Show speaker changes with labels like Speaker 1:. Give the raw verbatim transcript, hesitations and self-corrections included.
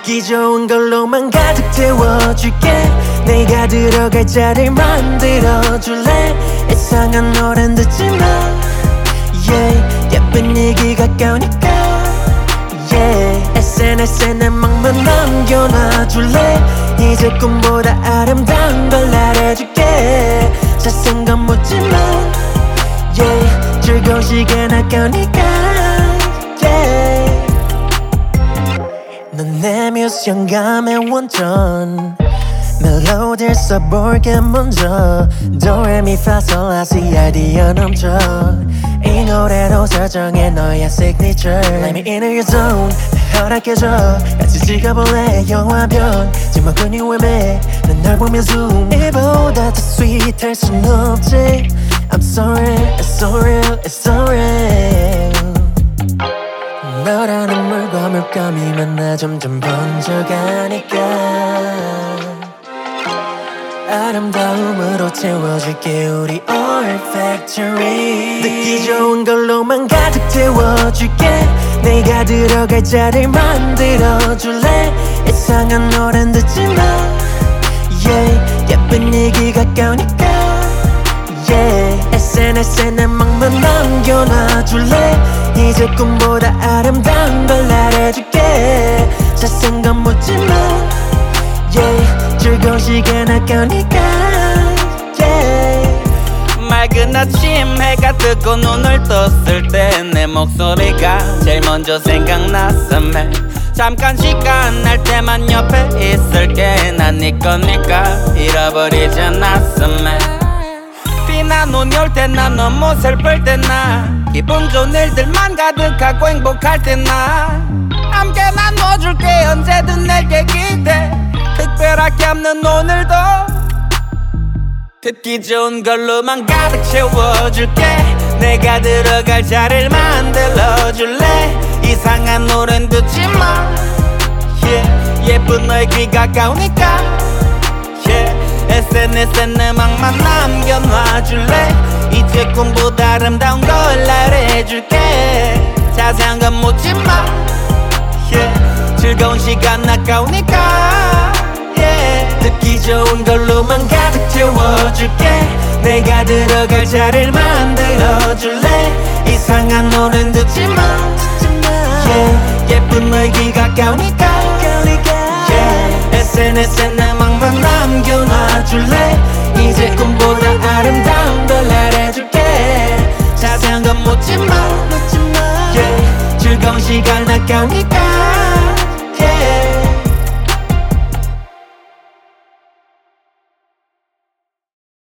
Speaker 1: 듣기 좋은 걸로만 가득 채워줄게. 내가 들어갈 자리를 만들어줄래. 이상한 노래는 듣지마. yeah. 예쁜 얘기 가까우니까 yeah. 에스엔에스에 내 맘만 남겨놔줄래. 이제 꿈보다 아름다운 걸 알아줄게. 자신감 묻지마. yeah. 즐거운 시간 아까우니까 yeah. 넌 내 뮤직 영감의 원천. 멜로디를 써볼게 먼저. 도레미파솔라시 아이디어 넘쳐. 이 노래로 설정해 너의 signature. Let me enter your zone. 허락해줘. 같이 찍어볼래 영화변. 지막근이 외매 난 널 보며 zoom. 이보다 더 sweet 할 순 없지. I'm sorry, it's so real, it's so real. 너라는 물과 물감이 만나 점점 번져가니까 아름다움으로 채워줄게 우리 olfactory. 듣기 좋은 걸로만 가득 채워줄게. 내가 들어갈 자리를 만들어줄래. 이상한 노래는 듣지마. yeah. 예쁜 얘기 가까우니까 yeah. 에스엔에스에 내 맘만 남겨놔줄래. 이제 꿈보다 아름다운 걸 알아줄게. 자신감 묻지마. yeah. 즐거운 시간 아까우니까 yeah.
Speaker 2: 맑은 아침 해가 뜨고 눈을 떴을 때 내 목소리가 제일 먼저 생각났음에 잠깐 시간 날 때만 옆에 있을게. 난 네 거니까 잃어버리지 않았음에 비나 눈이 올 때 난 너무 슬플 때 나 기분 좋은 일들만 가득하고 행복할 때 나 함께 나눠줄게. 언제든 내게 기대. 특별하게 없는 오늘도 듣기 좋은 걸로만 가득 채워줄게. 내가 들어갈 자리를 만들어줄래. 이상한 노래는 듣지마. yeah. 예쁜 너의 귀 가까우니까 yeah. 에스엔에스에 내 맘만 남겨놔줄래. 이제 꿈보다 아름다운 걸 알아줄게. 자세한 건 묻지마. yeah. 즐거운 시간 아까우니까 yeah.
Speaker 1: 듣기 좋은 걸로만 가득 채워줄게. 내가 들어갈 자리를 만들어줄래. 이상한 노래는 듣지마. yeah. 예쁜 너의 귀 가까우니까 yeah. 에스엔에스에 내 맘만 남겨놔줄래. 이제 꿈보다 아름다운 걸 알아줄게. 자세한 건 묻지마. yeah. 즐거운 시간 아까우니까